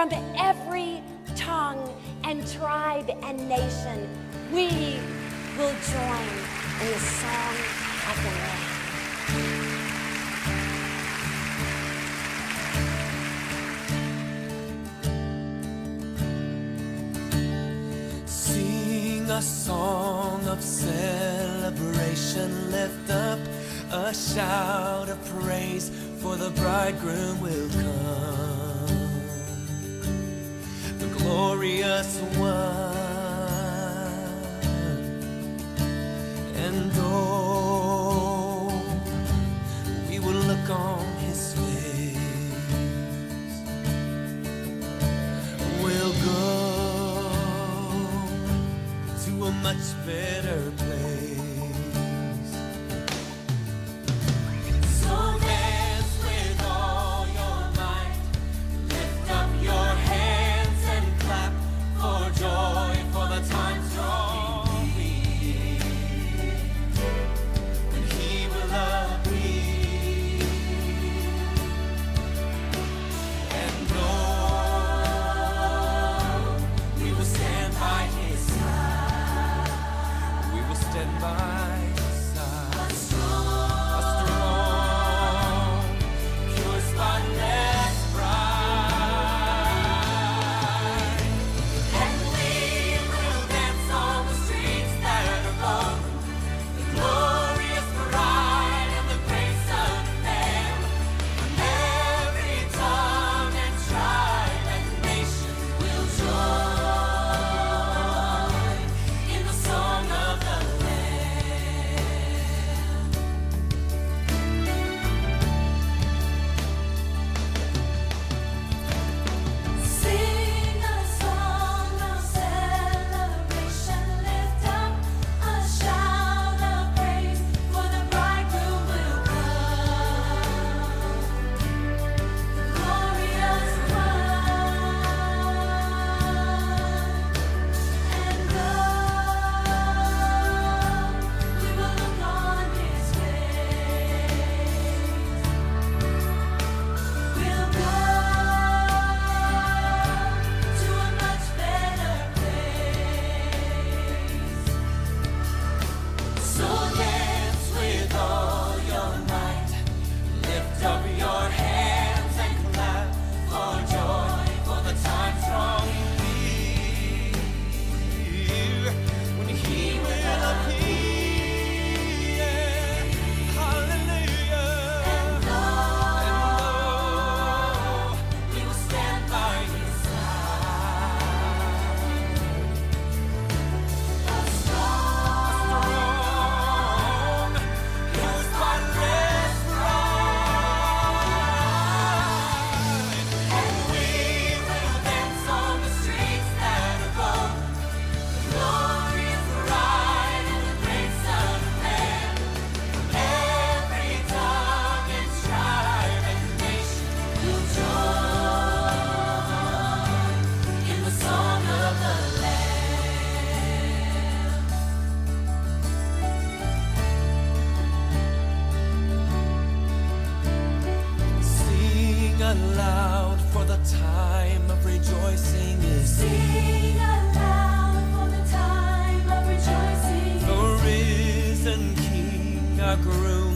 from every tongue and tribe and nation, we will join in the song of the Lamb. Sing a song of celebration, lift up a shout of praise, for the bridegroom will come, the glorious one. And oh, we will look on his face. We'll go to a much better place. So dance with all your might, lift up your hands and clap for joy, for the time's drawing near, when he will appear. And oh, we will stand by his side. We will stand by his side. A strong, pure, spotless bride. And we will dance on the streets that are long, the glorious bride and the great Son of Man. And every tongue and tribe and nation will join in the song of the Sing a song of celebration, lift up a shout of praise, for the bridegroom will come, the glorious one. And we will look on his face. We'll go to a much better place. So dance with all your might, lift up your hands and clap for joy, for the time's drawing near, when he will appear. Hallelujah. And oh, we will stand by his side. A strong, pure, spotless bride. And we will dance on the streets that are gold, the glorious bride and the great Son of Man. Every tongue and tribe and nation will join in the song of the Lamb. Sing aloud, for the time of rejoicing is Sing aloud, for the time of rejoicing the risen King, our groom